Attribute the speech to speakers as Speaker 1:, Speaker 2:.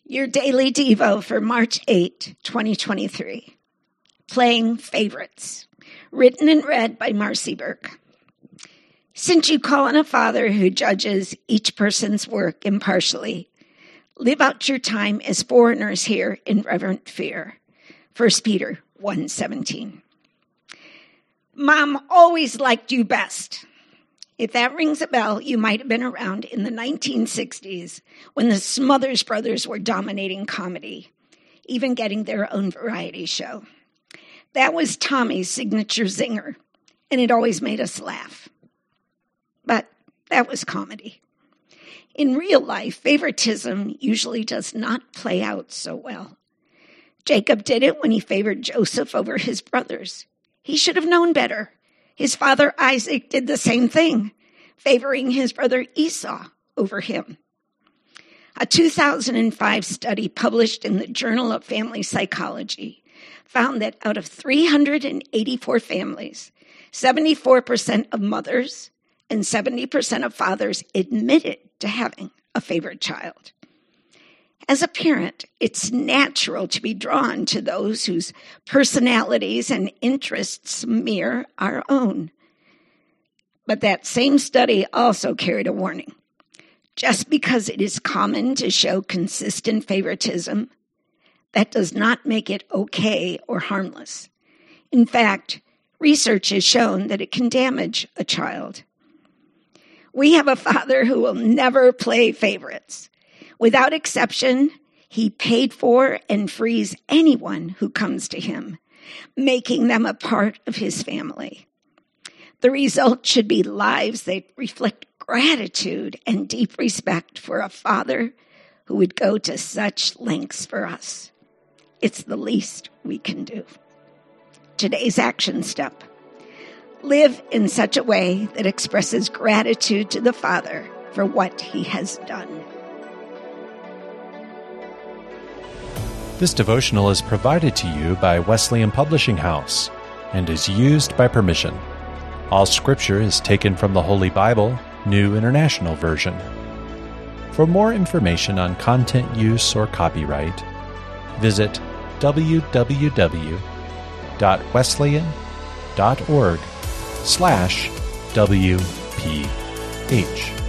Speaker 1: Your Daily Devo for March 8, 2023. Playing Favorites. Written and read by Marcy Burke. Since you call on a Father who judges each person's work impartially, live out your time as foreigners here in reverent fear. 1 Peter 1:17. Mom always liked you best. If that rings a bell, you might have been around in the 1960s when the Smothers Brothers were dominating comedy, even getting their own variety show. That was Tommy's signature zinger, and it always made us laugh. But that was comedy. In real life, favoritism usually does not play out so well. Jacob did it when he favored Joseph over his brothers. He should have known better. His father Isaac did the same thing, favoring his brother Esau over him. A 2005 study published in the Journal of Family Psychology found that out of 384 families, 74% of mothers and 70% of fathers admitted to having a favorite child. As a parent, it's natural to be drawn to those whose personalities and interests mirror our own. But that same study also carried a warning. Just because it is common to show consistent favoritism, that does not make it okay or harmless. In fact, research has shown that it can damage a child. We have a Father who will never play favorites. Without exception, he paid for and frees anyone who comes to him, making them a part of his family. The result should be lives that reflect gratitude and deep respect for a Father who would go to such lengths for us. It's the least we can do. Today's action step. Live in such a way that expresses gratitude to the Father for what he has done.
Speaker 2: This devotional is provided to you by Wesleyan Publishing House and is used by permission. All scripture is taken from the Holy Bible, New International Version. For more information on content use or copyright, visit www.wesleyan.org/WPH.